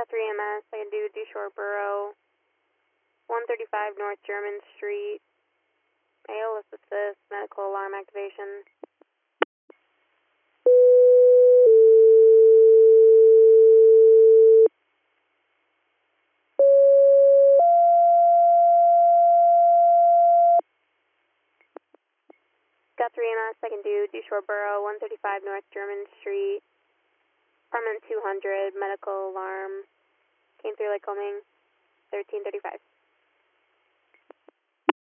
Guthrie EMS, I can do Shore Borough, 135 North German Street. ALS assist, medical alarm activation. Guthrie EMS, I can do Shore Borough, 135 North German Street. Apartment 200, medical alarm. Came through Lycoming, 1335.